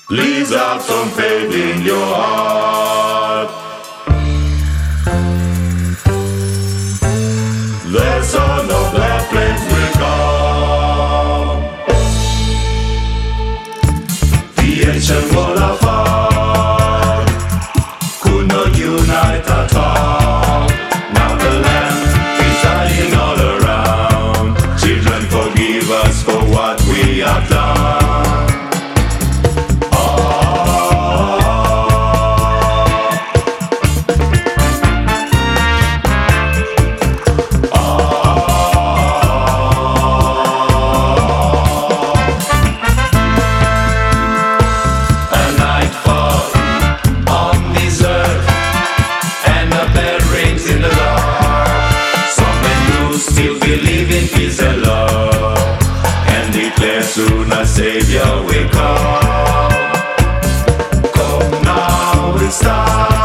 Please have some faith in your heart. The son of the flames will come. The ancient world apart could not unite at all. Now the land is dying all around. Children, forgive us for what we have done. Soon a Savior will come. Come now, it's time.